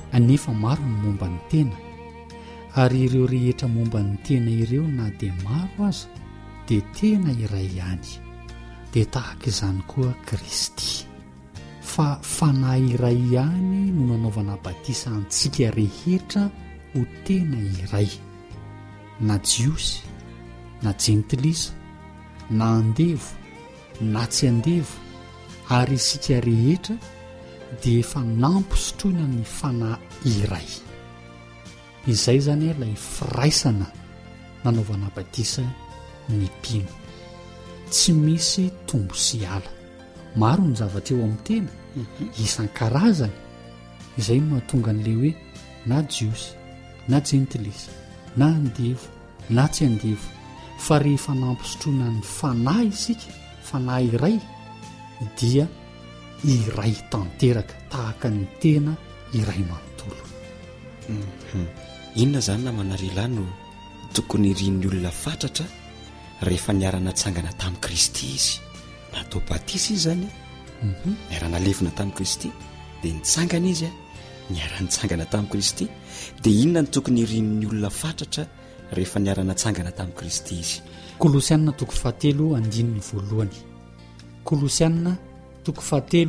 anefa maro ny momba ny tena ary ireo rehetra momba ny tena ireo na dia maro aza dia tena iray ihany dia tahaka izany koa Kristy fa fanahy iray ihany no nanaovana batisa antsika rehetra ho tena iray na jiosy na jentilisa na andevo na tsy andevo ary isika rehetra dia efa nampisotroina ny fanahy iray izay zany ilay firaisana nanaovana batisa ny mpino tsy misy tombo sy ala maro ny zavatra eo amin'ny tena isan-karazany izay no mahatonga n'le hoe na jiosy na jentilisa na andevo na tsy andevo fa rehefa nampisotroina ny fanahy isika fanahy iray dia iray tanteraka tahaka ny tena iray manontolo. Inona zany na manarila no tokony irian'ny olona fatratra rehefa niarana tsangana tamin'i Kristy izy natao batisa izy zany niarana levina tamin'i Kristy dia nitsangana izy niara-nitsangana tamin'i Kristy dia inona no tokony irian'ny olona fatratra rehefa niarana tsangana tamin'i Kristy izy. Kolosianina toko 7:1 Kolosianina toko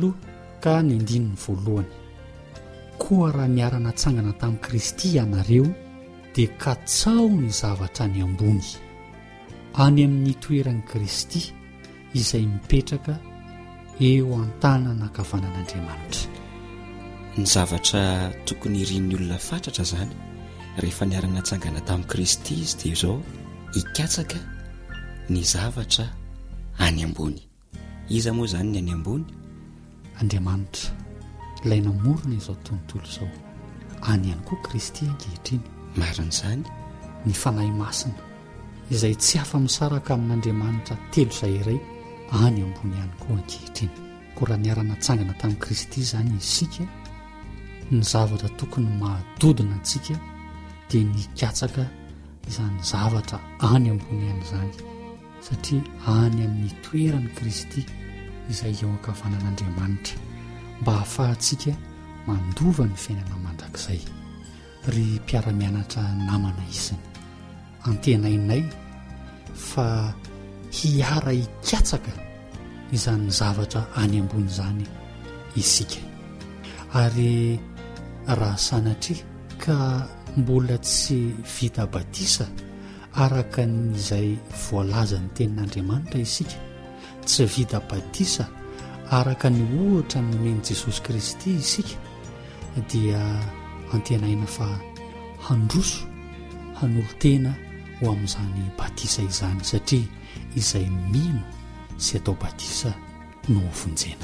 7:1 koa raha niarana tsangana tamin'i Kristy ianareo dia katsao ny zavatra any ambony any amin'ny toeran'i Kristy izay mipetraka eo an-tanana ankavanan'Andriamanitra. Ny zavatra tokony irian'ny olona fatratra zany rehefa niarana tsangana tamin'i Kristy izy dia izao hikatsaka ny zavatra any ambony. Iza moa zany ny any ambony? Andriamanitra ilay namorona izao tontolo izao any ihany koa Kristy ankehitriny. Marin'izany ny fanahy masina izay tsy afa-misaraka amin'Andriamanitra telo izay iray any ambony ihany koa ankehitriny. Koa raha niarana tsangana tamin'i Kristy zany isika ny zavatra tokony mahadodina antsika dia ny katsaka izany zavatra any ambony ihany izany satria any amin'ny toeran'i Kristy izay eo ankavanan'Andriamanitra mba hahafahantsika mandova ny fiainana mandrakizay. Ry mpiara-mianatra namana isany antenainay fa hiara hikatsaka izany zavatra any ambony izany isika ary raha sanatria ka mbola tsy vita batisa araka n'izay voalaza ny tenin'Andriamanitra isika tsy vita batisa araka ny ohatra nomeny Jesosy Kristy isika dia antenaina fa handroso hanolo-tena ho amin'izany batisa izany satria izay mino sy atao batisa no vonjena.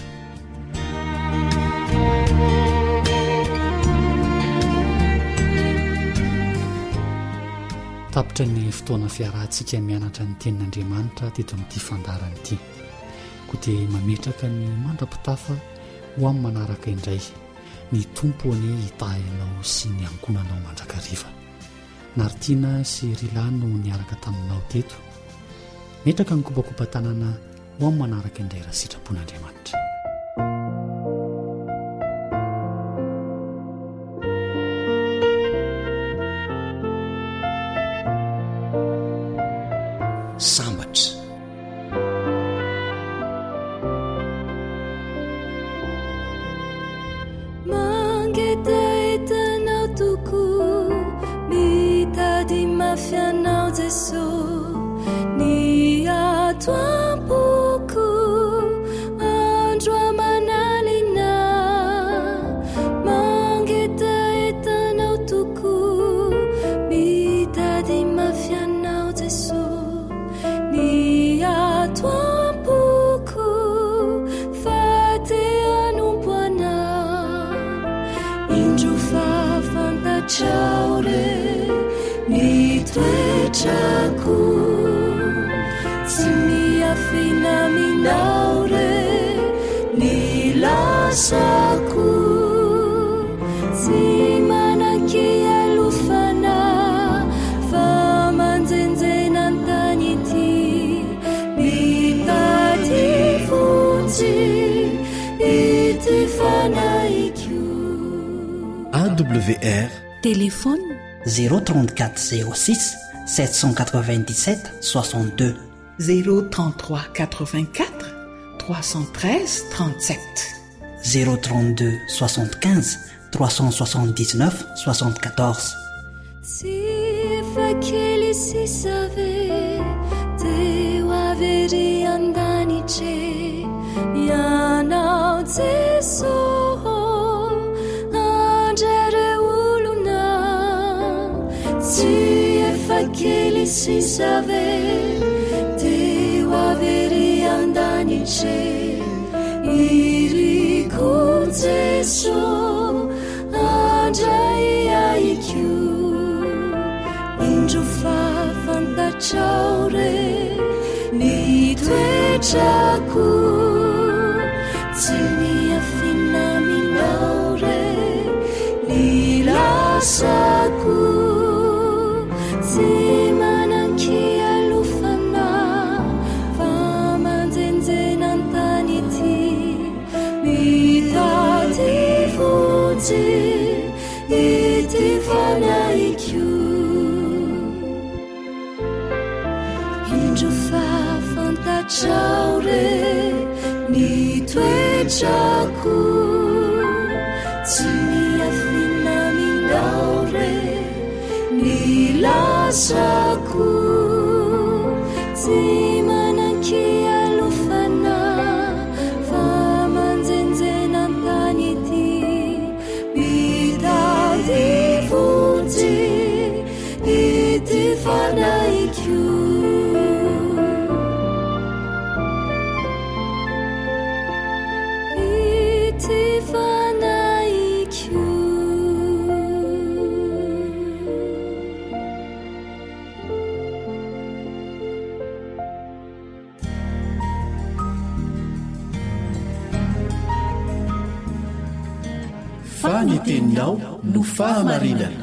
Tapitra ny fotoana fiarahantsika mianatra ny tenin'Andriamanitra teto amin'ity fandarana ity koa dia mametraka ny mandrapitafa ho amin'ny manaraka indray ny tompony hitahinao sy ny ankonanao mandrakariva. Naritiana sy Rila no niaraka taminao teto metraka ny kopakopa tanana ho amin'ny manaraka indray raha sitrapon'Andriamanitra. Sambatra mangetaetanao toko mitady mafianao Jeso ny atoam-poko andro amanalina mangetaetanao toko mitady mafianao Jeso ny atoam-poko fate anompoana indro fafantatraore ny toetrako tsy miafina minaore ny lasako tsy mananke alofana fa manjenjena antany ity mitady fontsy ity fanaiko. awr téléphone 034 06 797 62 033 84 313 37 032 75 379 74 tsy efa kely sisave teo avery andanitre ianao Jesoho andrare olona tsy efa kely sisave teo avery andanitre iriko Jeso andray aiko indro fafantatraore ny toetrako tsy miafinaminaore ny lasako tsy mananky alofana fa manjenjenantany ity mitady votsy ity fanaiko indro fafantatraore ny toetrako tsy miafinaminaore ny lasako tsy mananky alofana fa manjenjenantany ity mitady votsy ity fanaiko ity fanaiko faniteninao no fahamarinana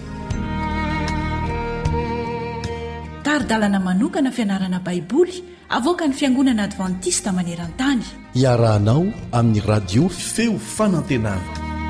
taridalana manokana fianarana baiboly avoaka ny fiangonana advantista maneran-tany iarahanao amin'ny radio feo fanantenana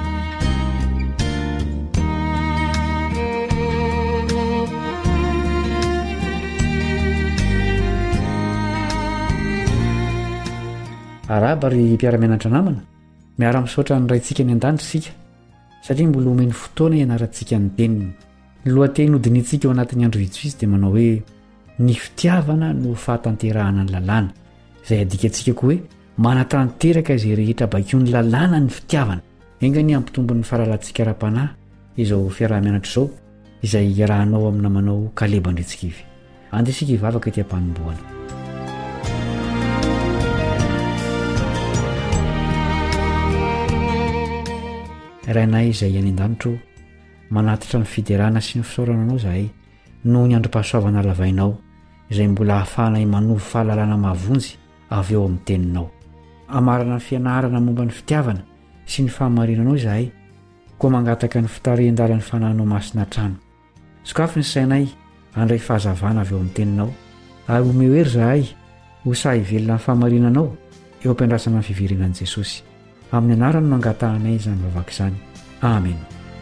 araba ry mpiaramianatra namana miara-misaotra ny raintsika ny an-danitra isika satria mbola omeny fotoana ianarantsika ny teniny ny lohateny hodinitsika eo anatin'ny andro vitsivitsy dia manao hoe ny fitiavana no fahatanterahana ny lalàna izay adikaantsika koa hoe manatanteraka izay rehetra bakio ny lalàna ny fitiavana enga ny ampitombon'ny fahalalantsika ara-panahy izao fiarah-mianatra izao izay iarahanao amina manao kalebandretsikivy andesika hivavaka ety am-panomboana rainay izay any an-danitro manatitra ny fiderana sy ny fisaorananao zahay noho ny androm-pahasoavana lavainao izay mbola hahafahanay manovo fahalalana mavonjy avy eo amin'ny teninao amarana ny fianarana momba ny fitiavana sy ny fahamarinanao zahay koa mangataka ny fitarian-dalan'ny fanahinao masina trano sokafy ny sainay andray fahazavana avy eo amin'ny teninao ary omehoery zahay ho sahy velona ny fahamarinanao eo ampiandrasana ny fiverenan'i Jesosy amin'ny anarany no angatahanay izany vavaka izany amen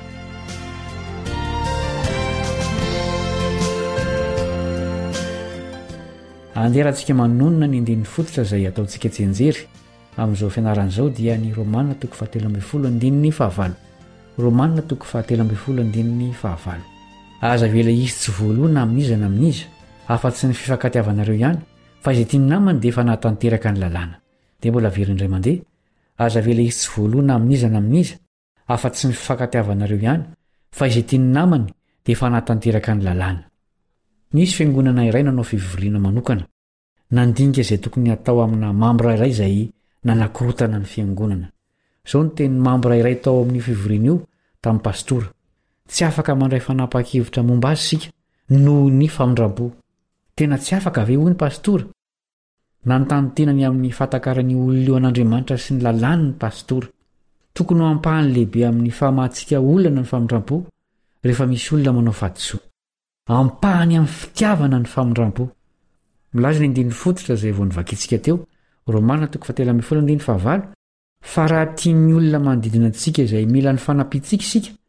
anderantsika manonona ny andininy fototra izay ataontsika tsenjery amin'izao fianaran'izao dia ny romanina 7:9 romanina 7:9 aza vela izy tsy voalohana amin'iza na amin'iza afa-tsy ny fifankatiavanareo ihany fa izay tiany namany dia efa nahatanteraka ny lalàna dia mbola verindray mandeha aza vela izy tsy voalohana amin'iza na amin'iza afa-tsy ny fifankatiavanareo ihany fa izay tiany namany dia efa nahatanteraka ny lalàna nisy fiangonana iray nanao fivoriana manokana nandinika izay tokony atao amina mambra iray izay nanakorotana ny fiangonana izao ny teny mambra iray tao amin'ny fivoriana io tamin'ny pastora tsy afaka mandray fanapa-kevitra momba azy sika noho ny famindram-po tena tsy afaka ve hoy ny pastora nanontany tenany amin'ny fahatakarany olona eo an'Andriamanitra sy ny lalàny ny pastora tokony ho ampahany lehibe amin'ny fahamahantsika olana ny famindram-po rehefa misy olona manao fahadisoa ampahany amin'ny fitiavana ny famindram-po milaza ny andininy fototra izay vao nivakintsika teo romanina 7:9 fa raha tian'ny olona manodidina antsika izay mila ny fanampiantsika isika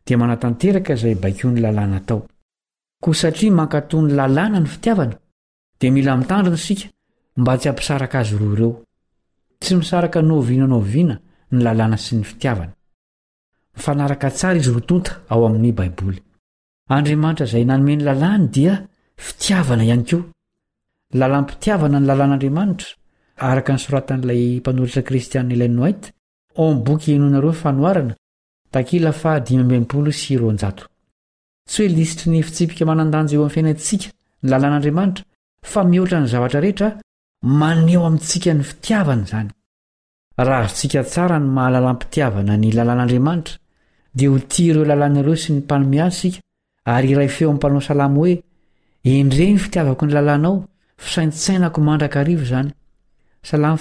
dia manatanteraka izay baiko ny lalàna tao. Koa satria mankatò ny lalàna ny fitiavana dia mila mitandrina isika mba tsy hampisaraka azy roa ireo. Tsy misaraka noviana ny lalàna sy ny fitiavana. Mifanaraka tsara izy rotonta ao amin'ny Baiboly. Andriamanitra izay nanome ny lalàny dia fitiavana ihany koa. Lalam-pitiavana ny lalàn'Andriamanitra araka ny soratan'ilay mpanoratra kristianina Ellen White ao amin'ny boky Henonareo Fanoarana takila fa 520. Tsy hoe lisitry ny fitsipika manandanja eo amin'ny fiainantsika ny lalàn'Andriamanitra fa mihoatra ny zavatra rehetra maneho amintsika ny fitiavana izany. Raha azontsika tsara ny mahalalam-pitiavana ny lalàn'Andriamanitra dia ho tia ireo lalàn'ireo sy ny mpanome azy sika ary iray feo amin'ny mpanao salamo hoe endreny fitiavako ny lalànao fisaintsainako mandrakarivo izany. Salamo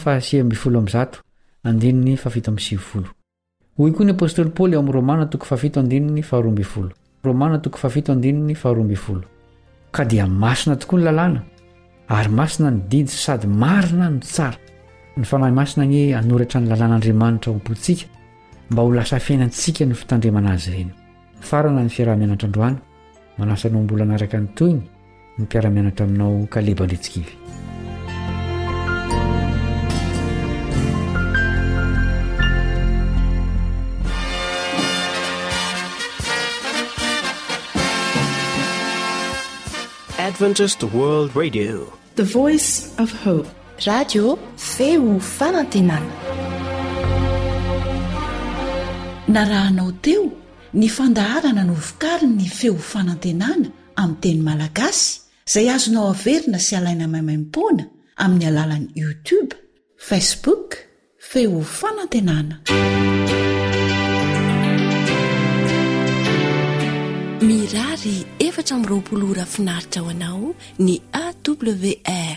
1:7. Hoy koa ny apôstôly Paoly ao amin'ny Romana 7:12. Romana 7:12. Ka dia masina tokoa ny lalàna ary masina ny didy sady marina ny tsara. Ny fanahy masina ny anoratra ny lalàn'Andriamanitra ao am-pontsika mba ho lasa fiainantsika ny fitandremana azy ireny. Farana ny fiarah-mianatra androany manasanao mbola naraka ny toyny ny mpiara-mianatra aminao Kaleba Andretsikivy. Adventist World Radio, The Voice of Hope. Radio feo fanantenana. Narahanao teo ny fandaharana no vokariny ny feo fanantenana amin'ny teny malagasy izay azonao averina sy alaina maimaimpoana amin'ny alalan'ny YouTube, Facebook, feo fanantenana. Mirary 420 finaritra ho anao ny AWR